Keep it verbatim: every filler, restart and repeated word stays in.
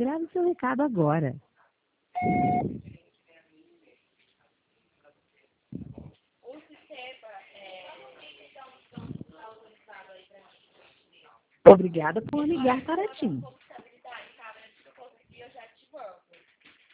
grave seu recado agora. Obrigada por ligar para TIM.